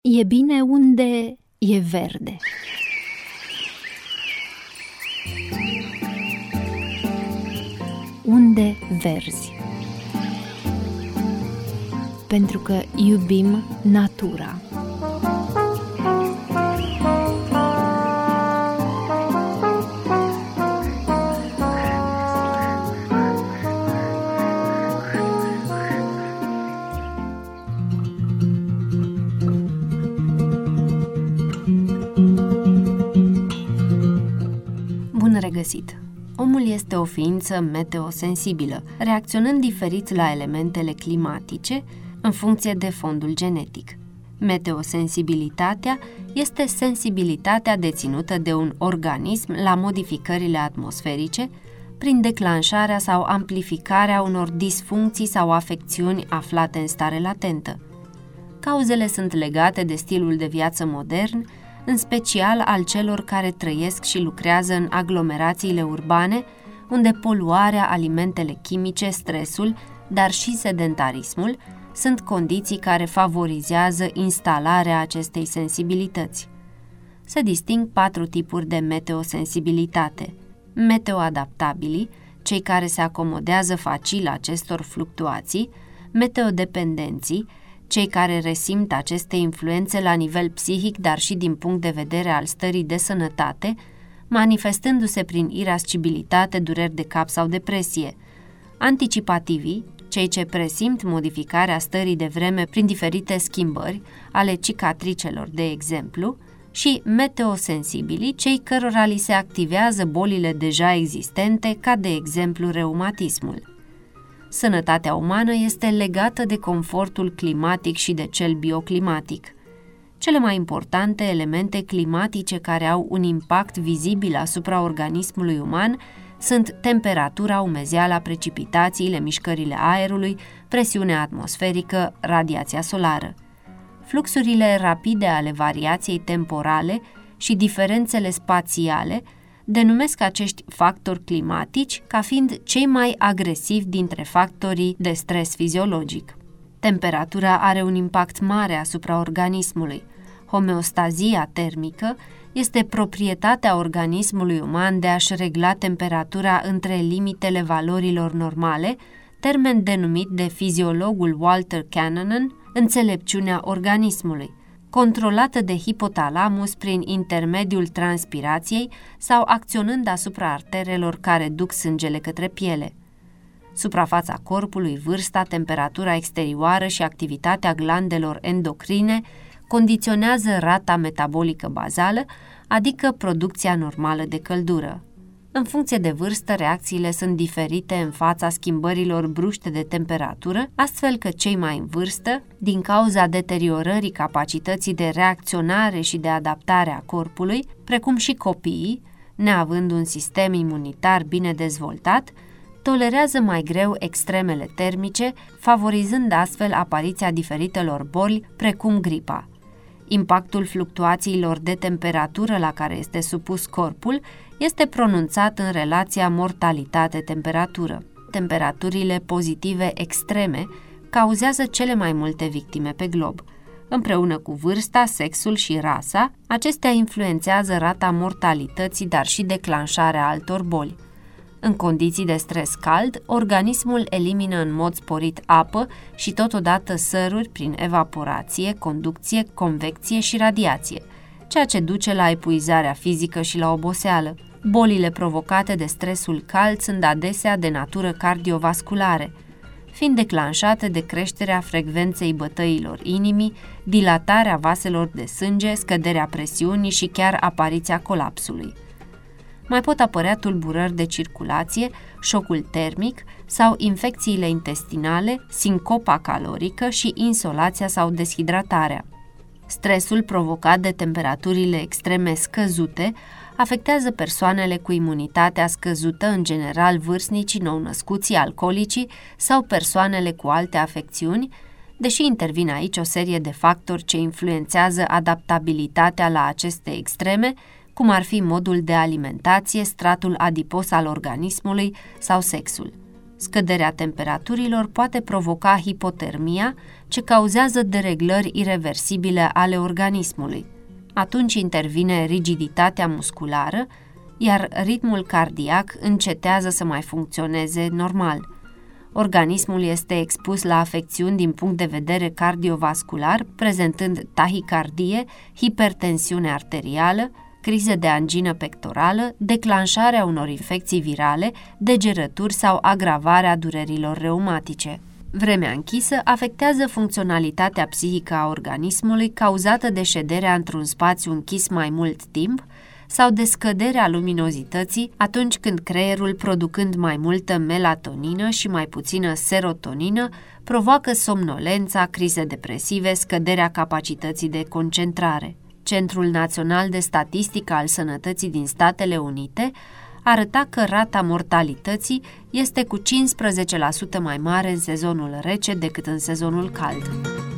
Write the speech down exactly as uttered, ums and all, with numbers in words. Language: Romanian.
E bine unde e verde. Unde verzi. Pentru că iubim natura. Bun regăsit! Omul este o ființă meteosensibilă, reacționând diferit la elementele climatice în funcție de fondul genetic. Meteosensibilitatea este sensibilitatea deținută de un organism la modificările atmosferice prin declanșarea sau amplificarea unor disfuncții sau afecțiuni aflate în stare latentă. Cauzele sunt legate de stilul de viață modern, în special al celor care trăiesc și lucrează în aglomerațiile urbane, unde poluarea, alimentele chimice, stresul, dar și sedentarismul sunt condiții care favorizează instalarea acestei sensibilități. Se disting patru tipuri de meteosensibilitate: meteoadaptabili, cei care se acomodează facil acestor fluctuații; meteodependenții, cei care resimt aceste influențe la nivel psihic, dar și din punct de vedere al stării de sănătate, manifestându-se prin irascibilitate, dureri de cap sau depresie; anticipativii, cei ce presimt modificarea stării de vreme prin diferite schimbări, ale cicatricelor, de exemplu; și meteosensibilii, cei cărora li se activează bolile deja existente, ca de exemplu reumatismul. Sănătatea umană este legată de confortul climatic și de cel bioclimatic. Cele mai importante elemente climatice care au un impact vizibil asupra organismului uman sunt temperatura, umezeala, precipitațiile, mișcările aerului, presiunea atmosferică, radiația solară. Fluxurile rapide ale variației temporale și diferențele spațiale denumesc acești factori climatici ca fiind cei mai agresivi dintre factorii de stres fiziologic. Temperatura are un impact mare asupra organismului. Homeostazia termică este proprietatea organismului uman de a-și regla temperatura între limitele valorilor normale, termen denumit de fiziologul Walter Cannonen înțelepciunea organismului, controlată de hipotalamus prin intermediul transpirației sau acționând asupra arterelor care duc sângele către piele. Suprafața corpului, vârsta, temperatura exterioară și activitatea glandelor endocrine condiționează rata metabolică bazală, adică producția normală de căldură. În funcție de vârstă, reacțiile sunt diferite în fața schimbărilor bruște de temperatură, astfel că cei mai în vârstă, din cauza deteriorării capacității de reacționare și de adaptare a corpului, precum și copiii, neavând un sistem imunitar bine dezvoltat, tolerează mai greu extremele termice, favorizând astfel apariția diferitelor boli, precum gripa. Impactul fluctuațiilor de temperatură la care este supus corpul este pronunțat în relația mortalitate-temperatură. Temperaturile pozitive extreme cauzează cele mai multe victime pe glob. Împreună cu vârsta, sexul și rasa, acestea influențează rata mortalității, dar și declanșarea altor boli. În condiții de stres cald, organismul elimină în mod sporit apă și totodată săruri prin evaporație, conducție, convecție și radiație, ceea ce duce la epuizarea fizică și la oboseală. Bolile provocate de stresul cald sunt adesea de natură cardiovasculare, fiind declanșate de creșterea frecvenței bătăilor inimii, dilatarea vaselor de sânge, scăderea presiunii și chiar apariția colapsului. Mai pot apărea tulburări de circulație, șocul termic sau infecțiile intestinale, sincopa calorică și insolația sau deshidratarea. Stresul provocat de temperaturile extreme scăzute afectează persoanele cu imunitatea scăzută, în general vârstnicii, nou-născuții, alcoolicii sau persoanele cu alte afecțiuni, deși intervine aici o serie de factori ce influențează adaptabilitatea la aceste extreme, cum ar fi modul de alimentație, stratul adipos al organismului sau sexul. Scăderea temperaturilor poate provoca hipotermia, ce cauzează dereglări ireversibile ale organismului. Atunci intervine rigiditatea musculară, iar ritmul cardiac încetează să mai funcționeze normal. Organismul este expus la afecțiuni din punct de vedere cardiovascular, prezentând tahicardie, hipertensiune arterială, crize de angină pectorală, declanșarea unor infecții virale, degerături sau agravarea durerilor reumatice. Vremea închisă afectează funcționalitatea psihică a organismului cauzată de șederea într-un spațiu închis mai mult timp sau de scăderea luminozității atunci când creierul, producând mai multă melatonină și mai puțină serotonină, provoacă somnolența, crize depresive, scăderea capacității de concentrare. Centrul Național de Statistică al Sănătății din Statele Unite arăta că rata mortalității este cu cincisprezece la sută mai mare în sezonul rece decât în sezonul cald.